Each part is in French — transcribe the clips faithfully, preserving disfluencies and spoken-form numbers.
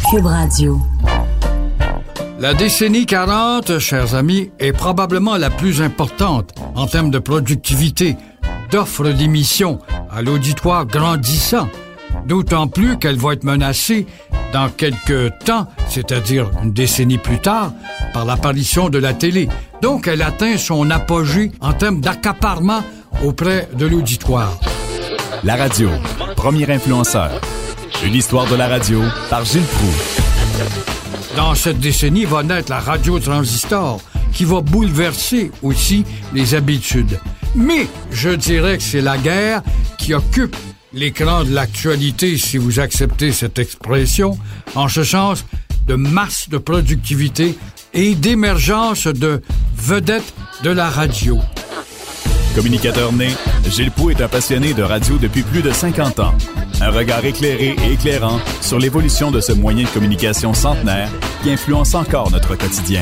Cube Radio. La décennie quarante, chers amis, est probablement la plus importante en termes de productivité, d'offres d'émissions à l'auditoire grandissant, d'autant plus qu'elle va être menacée dans quelques temps, c'est-à-dire une décennie plus tard, par l'apparition de la télé. Donc, elle atteint son apogée en termes d'accaparement auprès de l'auditoire. La radio, premier influenceur. Une histoire de la radio par Gilles Proulx. Dans cette décennie va naître la radio transistor, qui va bouleverser aussi les habitudes. Mais je dirais que c'est la guerre qui occupe l'écran de l'actualité, si vous acceptez cette expression, en ce sens de masse de productivité et d'émergence de vedettes de la radio. Communicateur né, Gilles Proulx est un passionné de radio depuis plus de cinquante ans. Un regard éclairé et éclairant sur l'évolution de ce moyen de communication centenaire qui influence encore notre quotidien.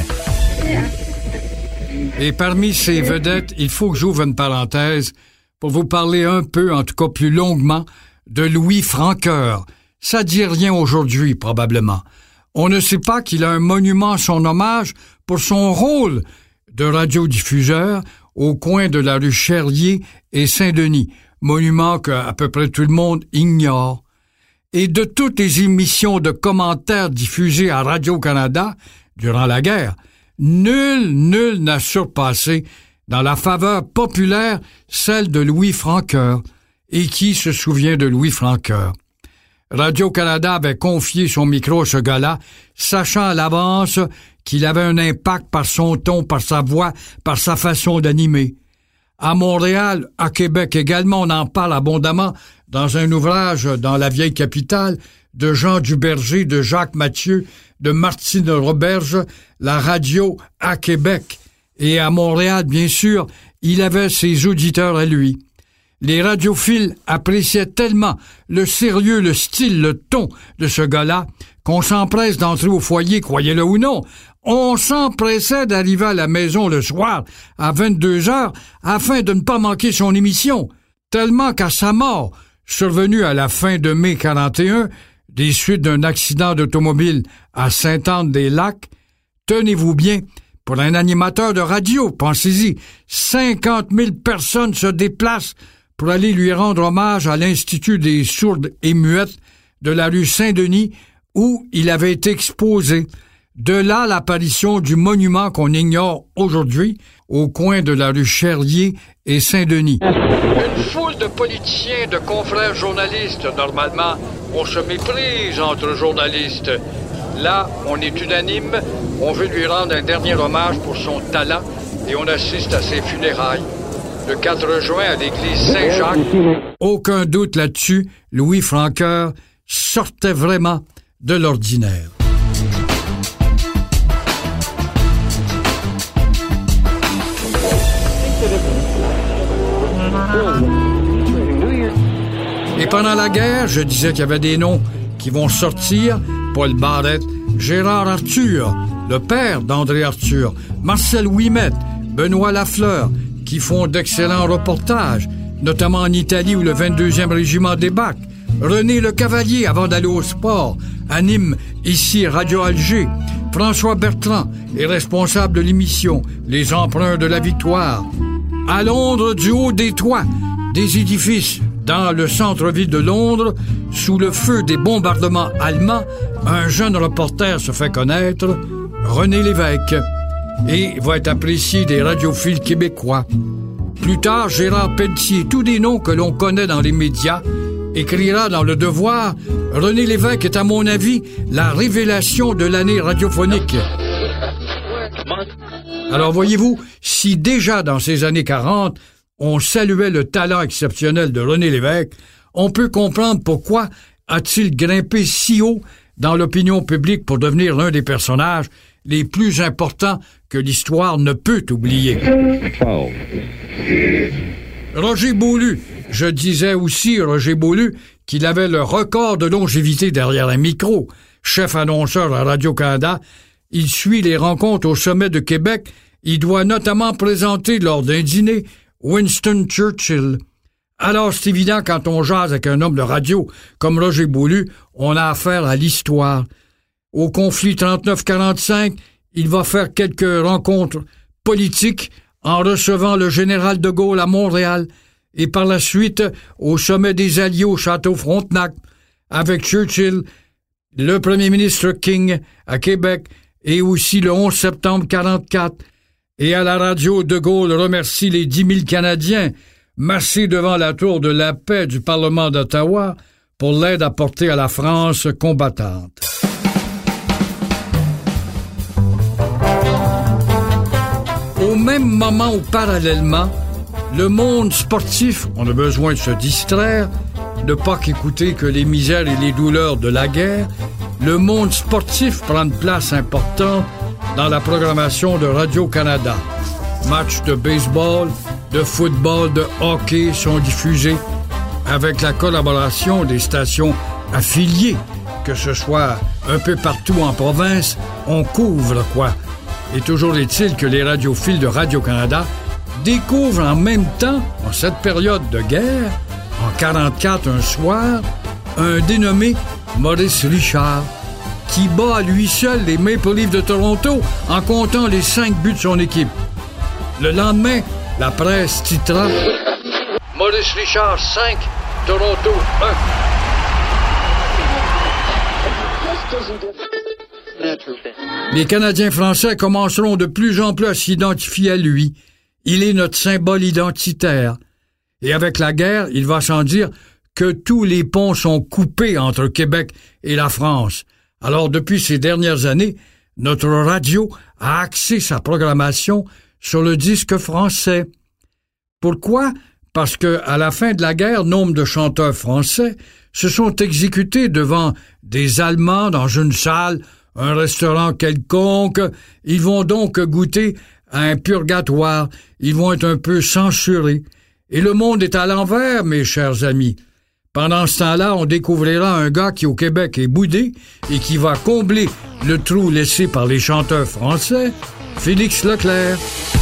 Et parmi ces vedettes, il faut que j'ouvre une parenthèse pour vous parler un peu, en tout cas plus longuement, de Louis Francoeur. Ça dit rien aujourd'hui, probablement. On ne sait pas qu'il a un monument à son hommage pour son rôle de radiodiffuseur au coin de la rue Cherlier et Saint-Denis, monument qu'à peu près tout le monde ignore. Et de toutes les émissions de commentaires diffusées à Radio-Canada durant la guerre, nul, nul n'a surpassé dans la faveur populaire celle de Louis Francoeur. Et qui se souvient de Louis Francoeur? Radio-Canada avait confié son micro à ce gars-là, sachant à l'avance qu'il avait un impact par son ton, par sa voix, par sa façon d'animer. À Montréal, à Québec également, on en parle abondamment dans un ouvrage dans la vieille capitale de Jean Duberger, de Jacques Mathieu, de Martine Roberge, la radio à Québec. Et à Montréal, bien sûr, il avait ses auditeurs à lui. Les radiophiles appréciaient tellement le sérieux, le style, le ton de ce gars-là qu'on s'empresse d'entrer au foyer, croyez-le ou non. On s'empressait d'arriver à la maison le soir à vingt-deux heures afin de ne pas manquer son émission, tellement qu'à sa mort, survenue à la fin de mai quarante et un, des suites d'un accident d'automobile à Sainte-Anne-des-Lacs, tenez-vous bien, pour un animateur de radio, pensez-y, cinquante mille personnes se déplacent pour aller lui rendre hommage à l'Institut des sourdes et muettes de la rue Saint-Denis, où il avait été exposé. De là l'apparition du monument qu'on ignore aujourd'hui, au coin de la rue Cherlier et Saint-Denis. Une foule de politiciens, de confrères journalistes, normalement, on se méprise entre journalistes. Là, on est unanime, on veut lui rendre un dernier hommage pour son talent et on assiste à ses funérailles. Le quatre juin à l'église Saint-Jacques. Aucun doute là-dessus, Louis Francoeur sortait vraiment de l'ordinaire. Et pendant la guerre, je disais qu'il y avait des noms qui vont sortir. Paul Barrette, Gérard Arthur, le père d'André Arthur, Marcel Ouimet, Benoît Lafleur, qui font d'excellents reportages, notamment en Italie où le vingt-deuxième régiment débarque. René Le Cavalier, avant d'aller au sport, anime ici Radio Alger. François Bertrand est responsable de l'émission Les Emprunts de la Victoire. À Londres, du haut des toits, des édifices dans le centre-ville de Londres, sous le feu des bombardements allemands, un jeune reporter se fait connaître, René Lévesque, et va être apprécié des radiophiles québécois. Plus tard, Gérard Pelletier, tous des noms que l'on connaît dans les médias, écrira dans Le Devoir, René Lévesque est à mon avis la révélation de l'année radiophonique. Alors voyez-vous, si déjà dans ces années quarante, on saluait le talent exceptionnel de René Lévesque, on peut comprendre pourquoi a-t-il grimpé si haut dans l'opinion publique pour devenir l'un des personnages les plus importants que l'histoire ne peut oublier. Roger Beaulieu, je disais aussi, Roger Beaulieu, qu'il avait le record de longévité derrière un micro. Chef annonceur à Radio-Canada, il suit les rencontres au sommet de Québec. Il doit notamment présenter lors d'un dîner Winston Churchill. Alors, c'est évident, quand on jase avec un homme de radio comme Roger Beaulieu, on a affaire à l'histoire. au conflit trente-neuf quarante-cinq, il va faire quelques rencontres politiques en recevant le général de Gaulle à Montréal et par la suite au sommet des Alliés au château Frontenac avec Churchill, le premier ministre King à Québec et aussi le onze septembre quarante-quatre. Et à la radio, de Gaulle remercie les dix mille Canadiens massés devant la tour de la paix du Parlement d'Ottawa pour l'aide apportée à la France combattante. Au même moment ou parallèlement, le monde sportif, on a besoin de se distraire, ne pas qu'écouter que les misères et les douleurs de la guerre, le monde sportif prend une place importante dans la programmation de Radio-Canada. Matchs de baseball, de football, de hockey sont diffusés avec la collaboration des stations affiliées, que ce soit un peu partout en province, on couvre quoi. Et toujours est-il que les radiophiles de Radio-Canada découvrent en même temps, en cette période de guerre, en quarante-quatre un soir, un dénommé Maurice Richard, qui bat à lui seul les Maple Leafs de Toronto en comptant les cinq buts de son équipe. Le lendemain, la presse titra « Maurice Richard cinq, Toronto un ». Les Canadiens français commenceront de plus en plus à s'identifier à lui. Il est notre symbole identitaire. Et avec la guerre, il va sans dire que tous les ponts sont coupés entre Québec et la France. Alors, depuis ces dernières années, notre radio a axé sa programmation sur le disque français. Pourquoi? Parce que, à la fin de la guerre, nombre de chanteurs français se sont exécutés devant des Allemands dans une salle, un restaurant quelconque. Ils vont donc goûter à un purgatoire. Ils vont être un peu censurés. Et le monde est à l'envers, mes chers amis. Pendant ce temps-là, on découvrira un gars qui, au Québec, est boudé et qui va combler le trou laissé par les chanteurs français, Félix Leclerc.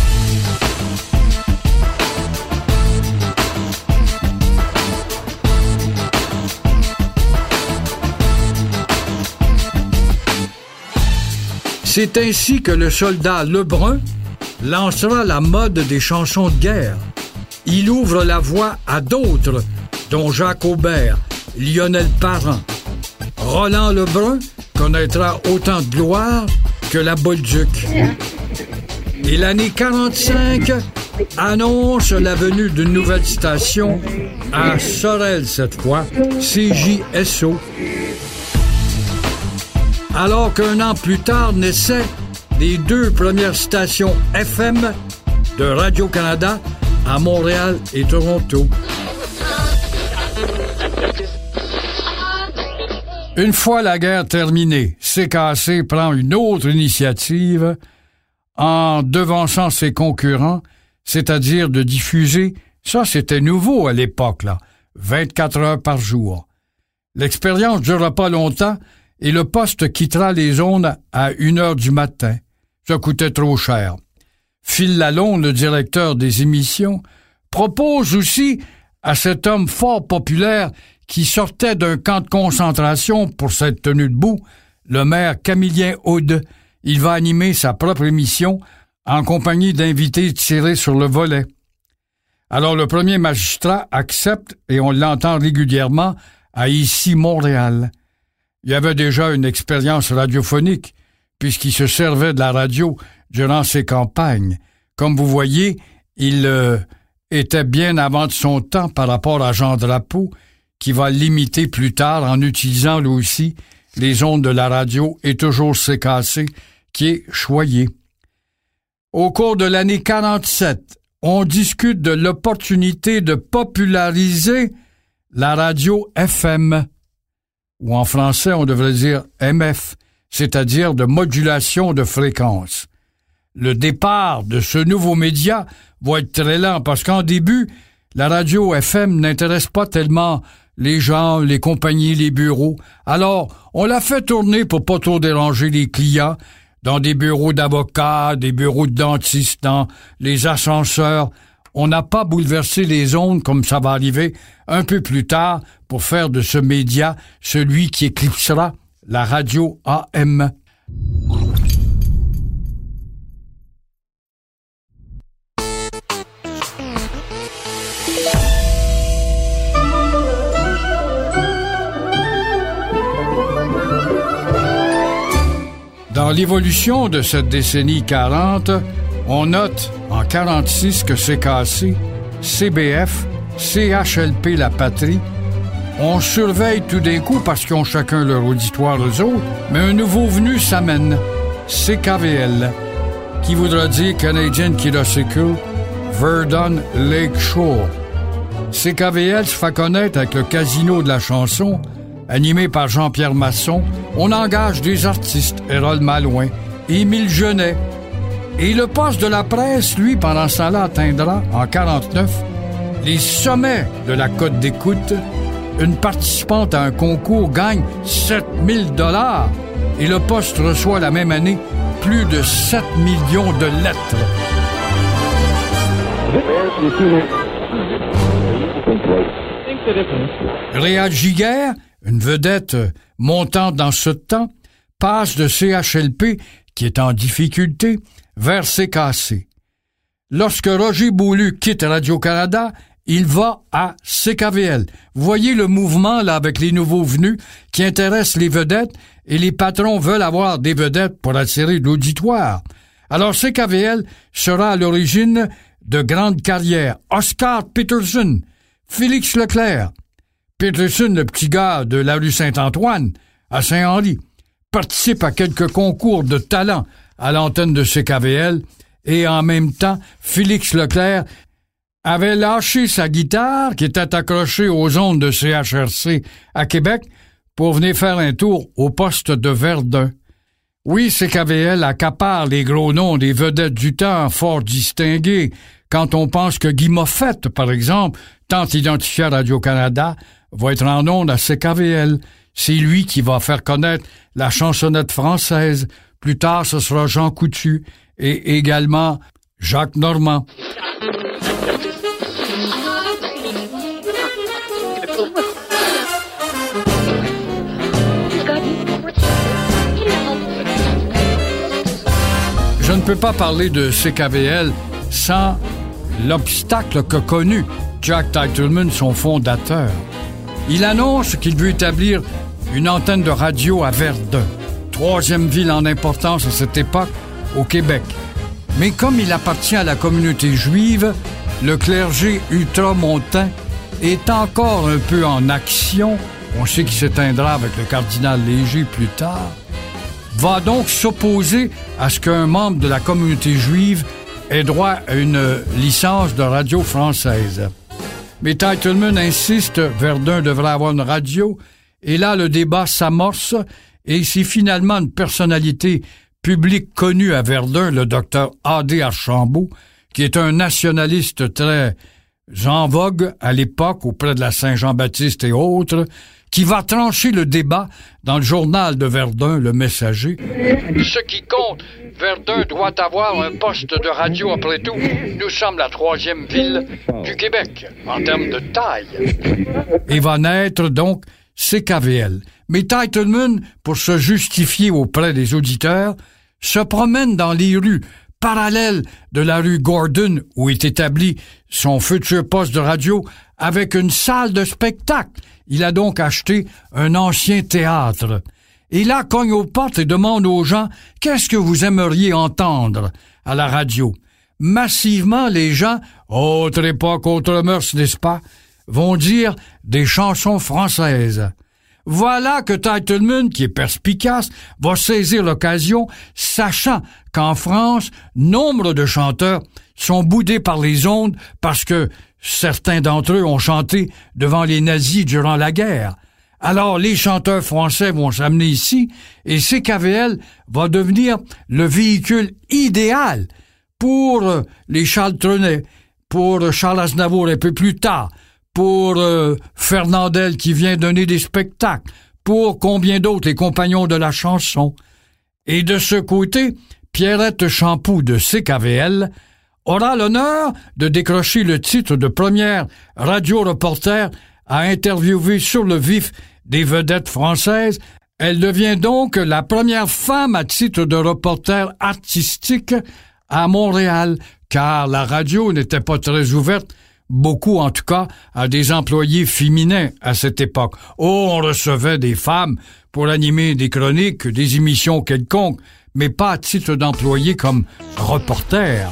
C'est ainsi que le soldat Lebrun lancera la mode des chansons de guerre. Il ouvre la voie à d'autres, dont Jacques Aubert, Lionel Parent. Roland Lebrun connaîtra autant de gloire que la Bolduc. Et l'année quarante-cinq annonce la venue d'une nouvelle station à Sorel cette fois, C J S O. Alors qu'un an plus tard naissaient les deux premières stations F M de Radio-Canada à Montréal et Toronto. Une fois la guerre terminée, C K C prend une autre initiative en devançant ses concurrents, c'est-à-dire de diffuser, ça c'était nouveau à l'époque, là, vingt-quatre heures par jour. L'expérience ne durera pas longtemps et le poste quittera les ondes à une heure du matin. Ça coûtait trop cher. Phil Lalonde, le directeur des émissions, propose aussi à cet homme fort populaire qui sortait d'un camp de concentration pour s'être tenu debout, le maire Camillien Houde. Il va animer sa propre émission en compagnie d'invités tirés sur le volet. Alors le premier magistrat accepte et on l'entend régulièrement à Ici Montréal. Il y avait déjà une expérience radiophonique puisqu'il se servait de la radio durant ses campagnes. Comme vous voyez, il euh, était bien avant de son temps par rapport à Jean Drapeau, qui va l'imiter plus tard en utilisant lui aussi les ondes de la radio et toujours C K C, qui est choyé. Au cours de l'année quarante-sept, on discute de l'opportunité de populariser la radio F M, ou en français on devrait dire M F, c'est-à-dire de modulation de fréquence. Le départ de ce nouveau média va être très lent parce qu'en début, la radio F M n'intéresse pas tellement les gens, les compagnies, les bureaux. Alors, on l'a fait tourner pour pas trop déranger les clients dans des bureaux d'avocats, des bureaux de dentistes, dans les ascenseurs. On n'a pas bouleversé les ondes comme ça va arriver un peu plus tard pour faire de ce média celui qui éclipsera la radio A M. Dans l'évolution de cette décennie quarante, on note en quarante-six que C K C, C B F, C H L P La Patrie, on surveille tout d'un coup parce qu'ils ont chacun leur auditoire eux autres, mais un nouveau venu s'amène, C K V L, qui voudra dire Canadian Kidosicle Verdun Lake Shore. C K V L se fait connaître avec le Casino de la chanson, animé par Jean-Pierre Masson. On engage des artistes, Hérol Malouin, Émile Genet. Et le poste de la presse, lui, pendant ce temps-là, atteindra, en quarante-neuf, les sommets de la cote d'écoute. Une participante à un concours gagne sept mille dollars et le poste reçoit la même année plus de sept millions de lettres. Réal Giguère, une vedette montante dans ce temps, passe de C H L P, qui est en difficulté, vers C K C. Lorsque Roger Beaulieu quitte Radio-Canada, il va à C K V L. Vous voyez le mouvement là avec les nouveaux venus qui intéressent les vedettes et les patrons veulent avoir des vedettes pour attirer de l'auditoire. Alors C K V L sera à l'origine de grandes carrières. Oscar Peterson, Félix Leclerc. Peterson, le petit gars de la rue Saint-Antoine, à Saint-Henri, participe à quelques concours de talent à l'antenne de C K V L et en même temps, Félix Leclerc avait lâché sa guitare qui était accrochée aux ondes de C H R C à Québec pour venir faire un tour au poste de Verdun. Oui, C K V L accapare les gros noms des vedettes du temps fort distingués quand on pense que Guy Moffett, par exemple, tant identifié à Radio-Canada, va être en ondes à C K V L. C'est lui qui va faire connaître la chansonnette française. Plus tard, ce sera Jean Coutu et également Jacques Normand. Je ne peux pas parler de C K V L sans l'obstacle qu'a connu Jack Titelman, son fondateur. Il annonce qu'il veut établir une antenne de radio à Verdun, troisième ville en importance à cette époque au Québec. Mais comme il appartient à la communauté juive, le clergé ultramontain est encore un peu en action, on sait qu'il s'éteindra avec le cardinal Léger plus tard, va donc s'opposer à ce qu'un membre de la communauté juive ait droit à une licence de radio française. Mais Titelman insiste, Verdun devrait avoir une radio, et là le débat s'amorce, et c'est finalement une personnalité publique connue à Verdun, le docteur A D Archambault, qui est un nationaliste très en vogue à l'époque auprès de la Saint-Jean-Baptiste et autres, qui va trancher le débat dans le journal de Verdun, Le Messager. Ce qui compte, Verdun doit avoir un poste de radio après tout. Nous sommes la troisième ville du Québec, en termes de taille. Et va naître donc C K V L. Mais Titelman, pour se justifier auprès des auditeurs, se promène dans les rues parallèles de la rue Gordon, où est établi son futur poste de radio, avec une salle de spectacle. Il a donc acheté un ancien théâtre. Et là, cogne aux portes et demande aux gens « Qu'est-ce que vous aimeriez entendre à la radio ?» Massivement, les gens, autre époque, autre mœurs, n'est-ce pas, vont dire des chansons françaises. Voilà que Titelman, qui est perspicace, va saisir l'occasion, sachant qu'en France, nombre de chanteurs sont boudés par les ondes parce que certains d'entre eux ont chanté devant les nazis durant la guerre. Alors, les chanteurs français vont s'amener ici et C K V L va devenir le véhicule idéal pour les Charles Trenet, pour Charles Aznavour un peu plus tard, pour euh, Fernandel qui vient donner des spectacles, pour combien d'autres, les compagnons de la chanson. Et de ce côté, Pierrette Champoux de C K V L aura l'honneur de décrocher le titre de première radio-reporter à interviewer sur le vif des vedettes françaises. Elle devient donc la première femme à titre de reporter artistique à Montréal, car la radio n'était pas très ouverte, beaucoup en tout cas, à des employés féminins à cette époque. Oh, on recevait des femmes pour animer des chroniques, des émissions quelconques, mais pas à titre d'employé comme reporter.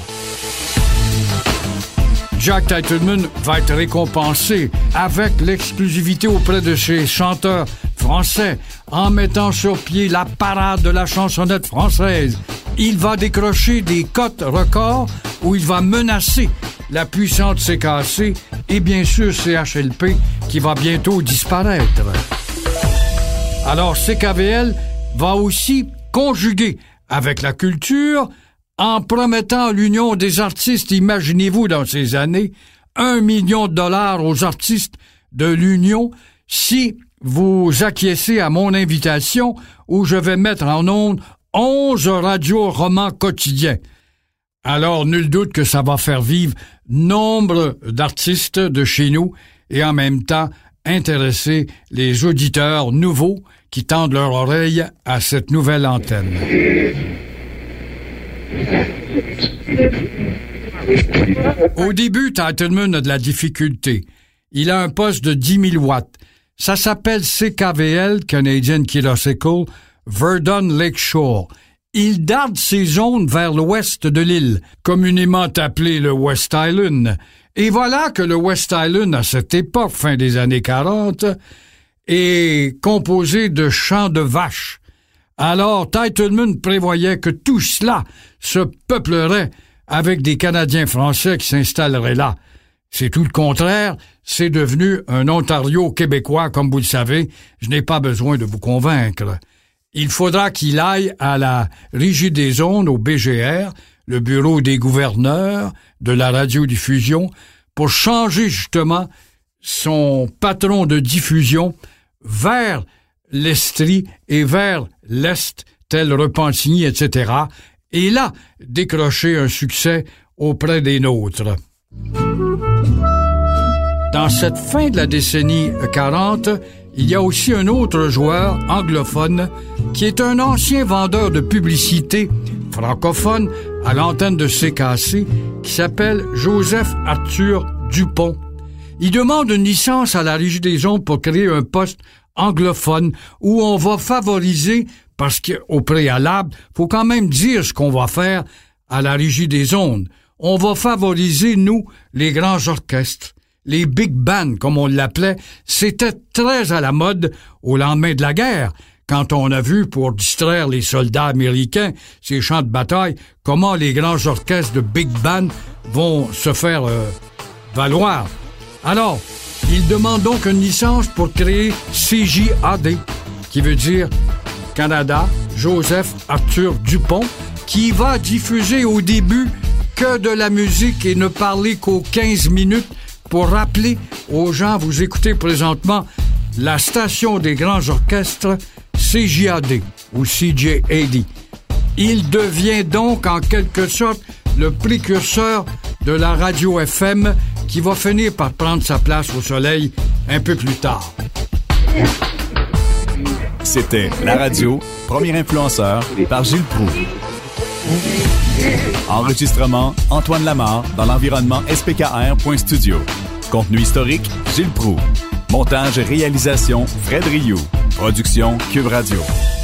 Jack Teitelman va être récompensé avec l'exclusivité auprès de ses chanteurs français en mettant sur pied la parade de la chansonnette française. Il va décrocher des cotes records où il va menacer la puissante C K C et bien sûr C H L P qui va bientôt disparaître. Alors C K V L va aussi conjuguer avec la culture en promettant l'union des artistes, imaginez-vous dans ces années, un million de dollars aux artistes de l'Union si vous acquiescez à mon invitation où je vais mettre en ondes onze radios romans quotidiens. Alors, nul doute que ça va faire vivre nombre d'artistes de chez nous et en même temps intéresser les auditeurs nouveaux qui tendent leur oreille à cette nouvelle antenne. Au début, Teitelman a de la difficulté. Il a un poste de dix mille watts. Ça s'appelle C K V L, Canadian Kiddersicle, Verdun Lakeshore. Il darde ses zones vers l'ouest de l'île, communément appelé le West Island. Et voilà que le West Island, à cette époque, fin des années quarante, est composé de champs de vaches. Alors, Teitelman prévoyait que tout cela se peuplerait avec des Canadiens français qui s'installeraient là. C'est tout le contraire, c'est devenu un Ontario québécois, comme vous le savez. Je n'ai pas besoin de vous convaincre. Il faudra qu'il aille à la Régie des ondes, au B G R, le bureau des gouverneurs de la radiodiffusion, pour changer justement son patron de diffusion vers l'Estrie et vers l'Est, tel Repentigny, et cetera, et là, décrocher un succès auprès des nôtres. Dans cette fin de la décennie quarante, il y a aussi un autre joueur anglophone qui est un ancien vendeur de publicité francophone à l'antenne de C K C qui s'appelle Joseph Arthur Dupont. Il demande une licence à la Régie des ondes pour créer un poste anglophone où on va favoriser, parce qu'au préalable, faut quand même dire ce qu'on va faire à la Régie des ondes. On va favoriser, nous, les grands orchestres. Les big bands, comme on l'appelait, c'était très à la mode au lendemain de la guerre, quand on a vu, pour distraire les soldats américains, ces champs de bataille, comment les grands orchestres de big band vont se faire euh, valoir. Alors, il demande donc une licence pour créer C J A D, qui veut dire Canada, Joseph Arthur Dupont, qui va diffuser au début que de la musique et ne parler qu'aux quinze minutes pour rappeler aux gens, vous écoutez présentement la station des grands orchestres C J A D ou C J A D. Il devient donc en quelque sorte le précurseur de la radio F M qui va finir par prendre sa place au soleil un peu plus tard. C'était La Radio, premier influenceur par Gilles Proulx. Enregistrement, Antoine Lamarre, dans l'environnement S P K R point studio. Contenu historique, Gilles Proulx. Montage et réalisation, Fred Rioux. Production, Cube Radio.